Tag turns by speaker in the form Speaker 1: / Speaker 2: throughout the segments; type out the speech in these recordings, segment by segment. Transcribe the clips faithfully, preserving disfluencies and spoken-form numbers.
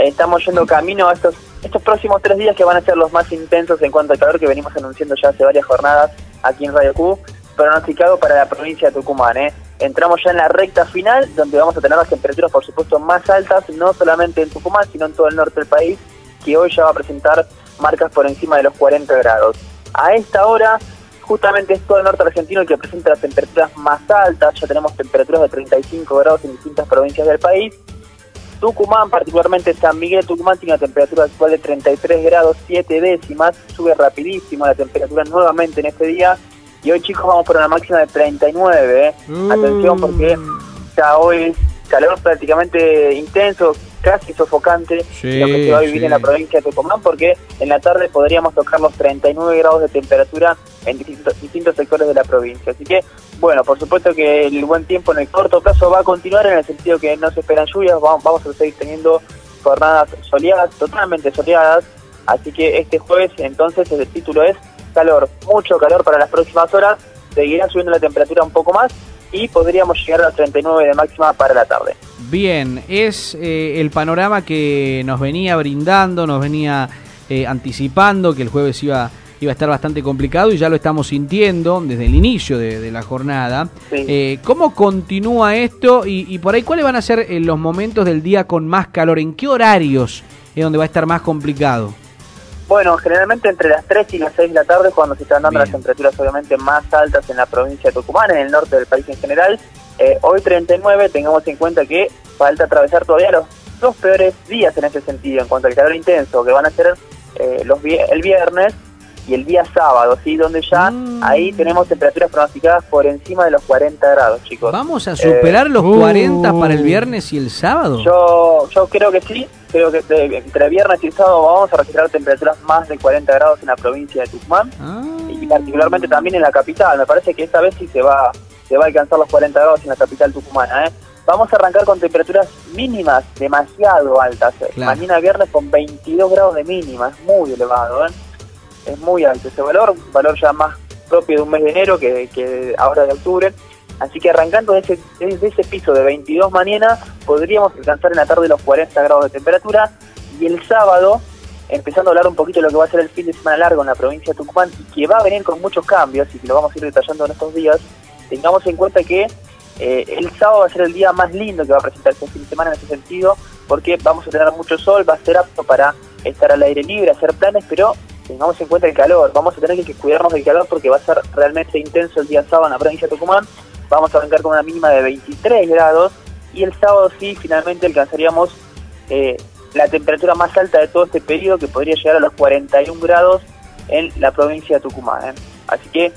Speaker 1: estamos yendo camino a estos, estos próximos tres días que van a ser los más intensos en cuanto al calor que venimos anunciando ya hace varias jornadas aquí en Radio Q, pronosticado para la provincia de Tucumán, ¿eh? Entramos ya en la recta final, donde vamos a tener las temperaturas, por supuesto, más altas, no solamente en Tucumán, sino en todo el norte del país, que hoy ya va a presentar marcas por encima de los cuarenta grados. A esta hora, justamente es todo el norte argentino el que presenta las temperaturas más altas, ya tenemos temperaturas de treinta y cinco grados en distintas provincias del país. Tucumán, particularmente San Miguel de Tucumán, tiene una temperatura actual de treinta y tres grados, siete décimas, sube rapidísimo la temperatura nuevamente en este día. Y hoy, chicos, vamos por una máxima de treinta y nueve, ¿eh? Mm. Atención, porque ya hoy es calor prácticamente intenso, casi sofocante, sí, lo que se va a vivir sí. en la provincia de Tucumán, porque en la tarde podríamos tocar los treinta y nueve grados de temperatura en distintos, distintos sectores de la provincia. Así que, bueno, por supuesto que el buen tiempo en el corto plazo va a continuar, en el sentido que no se esperan lluvias, vamos, vamos a seguir teniendo jornadas soleadas, totalmente soleadas. Así que este jueves, entonces, el título es calor, mucho calor para las próximas horas, seguirá subiendo la temperatura un poco más y podríamos llegar a los treinta y nueve de máxima para la tarde.
Speaker 2: Bien, es eh, el panorama que nos venía brindando, nos venía eh, anticipando que el jueves iba, iba a estar bastante complicado, y ya lo estamos sintiendo desde el inicio de, de la jornada. Sí. Eh, ¿Cómo continúa esto? Y, y por ahí, ¿cuáles van a ser eh, los momentos del día con más calor? ¿En qué horarios es donde va a estar más complicado?
Speaker 1: Bueno, generalmente entre las tres y las seis de la tarde, cuando se están dando Bien. las temperaturas obviamente más altas en la provincia de Tucumán, en el norte del país en general. Eh, hoy treinta y nueve, tengamos en cuenta que falta atravesar todavía los dos peores días en ese sentido, en cuanto al calor intenso, que van a ser eh, los el viernes y el día sábado, ¿sí? Donde ya mm. ahí tenemos temperaturas pronosticadas por encima de los cuarenta grados, chicos.
Speaker 2: ¿Vamos a superar eh, los uh. cuarenta para el viernes y el sábado?
Speaker 1: Yo, yo creo que sí. Creo que de, entre viernes y sábado vamos a registrar temperaturas más de cuarenta grados en la provincia de Tucumán, ah. y particularmente también en la capital. Me parece que esta vez sí se va, se va a alcanzar los cuarenta grados en la capital tucumana, ¿eh? Vamos a arrancar con temperaturas mínimas demasiado altas. Claro. Mañana viernes con veintidós grados de mínima, es muy elevado, ¿eh? Es muy alto ese valor, un valor ya más propio de un mes de enero que, que ahora de octubre. Así que arrancando desde ese, desde ese piso de veintidós mañana, podríamos alcanzar en la tarde los cuarenta grados de temperatura. Y el sábado, empezando a hablar un poquito de lo que va a ser el fin de semana largo en la provincia de Tucumán, y que va a venir con muchos cambios, y que lo vamos a ir detallando en estos días, tengamos en cuenta que eh, el sábado va a ser el día más lindo que va a presentar este fin de semana en ese sentido, porque vamos a tener mucho sol, va a ser apto para estar al aire libre, hacer planes, pero tengamos en cuenta el calor. Vamos a tener que cuidarnos del calor porque va a ser realmente intenso el día sábado en la provincia de Tucumán. Vamos a arrancar con una mínima de veintitrés grados, y el sábado sí, finalmente alcanzaríamos eh, la temperatura más alta de todo este periodo, que podría llegar a los cuarenta y un grados en la provincia de Tucumán, ¿eh? Así que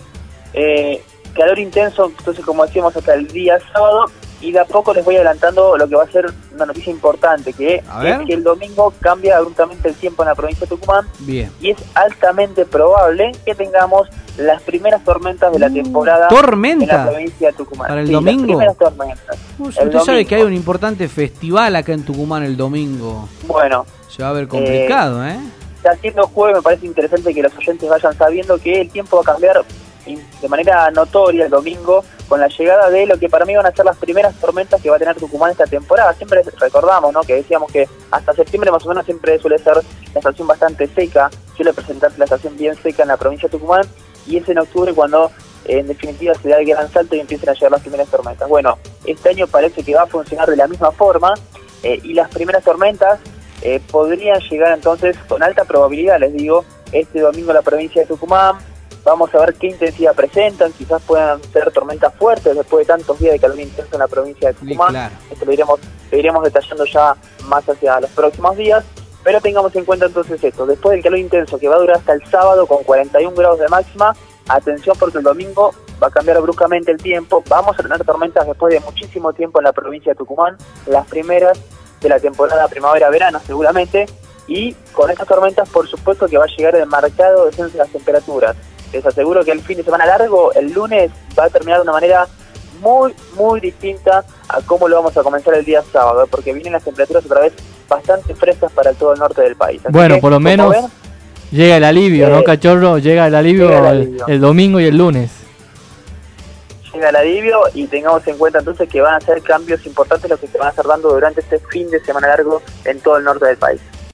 Speaker 1: eh, calor intenso, entonces, como decíamos, hasta el día sábado. Y de a poco les voy adelantando lo que va a ser una noticia importante, que es que el domingo cambia abruptamente el tiempo en la provincia de Tucumán.
Speaker 2: Bien.
Speaker 1: Y es altamente probable que tengamos las primeras tormentas de la temporada
Speaker 2: ¿Tormenta?
Speaker 1: en la provincia de Tucumán.
Speaker 2: ¿Para el
Speaker 1: sí,
Speaker 2: domingo?
Speaker 1: Las primeras tormentas.
Speaker 2: Uh, usted domingo. sabe que hay un importante festival acá en Tucumán el domingo.
Speaker 1: Bueno.
Speaker 2: Se va a ver complicado, ¿eh? ¿eh?
Speaker 1: Ya siendo jueves, me parece interesante que los oyentes vayan sabiendo que el tiempo va a cambiar de manera notoria el domingo, con la llegada de lo que para mí van a ser las primeras tormentas que va a tener Tucumán esta temporada. Siempre recordamos, ¿no?, que decíamos que hasta septiembre más o menos siempre suele ser la estación bastante seca, suele presentarse la estación bien seca en la provincia de Tucumán, y es en octubre cuando eh, en definitiva se da el gran salto y empiezan a llegar las primeras tormentas. Bueno, este año parece que va a funcionar de la misma forma, eh, y las primeras tormentas eh, podrían llegar entonces con alta probabilidad, les digo, este domingo a la provincia de Tucumán. Vamos a ver qué intensidad presentan, quizás puedan ser tormentas fuertes después de tantos días de calor intenso en la provincia de Tucumán. Sí, claro. Esto lo iremos, lo iremos detallando ya más hacia los próximos días, pero tengamos en cuenta entonces esto: después del calor intenso, que va a durar hasta el sábado con cuarenta y un grados de máxima, atención, porque el domingo va a cambiar bruscamente el tiempo. Vamos a tener tormentas después de muchísimo tiempo en la provincia de Tucumán, las primeras de la temporada primavera-verano seguramente, y con estas tormentas por supuesto que va a llegar el marcado descenso de las temperaturas. Les aseguro que el fin de semana largo, el lunes, va a terminar de una manera muy, muy distinta a cómo lo vamos a comenzar el día sábado, porque vienen las temperaturas otra vez bastante frescas para todo el norte del país. Así
Speaker 3: bueno,
Speaker 1: que,
Speaker 3: por lo menos ven, llega el alivio, eh, ¿no, Cachorro? Llega el alivio, llega el, alivio. El, el domingo y el lunes.
Speaker 1: llega el alivio y tengamos en cuenta entonces que van a ser cambios importantes los que se van a estar dando durante este fin de semana largo en todo el norte del país.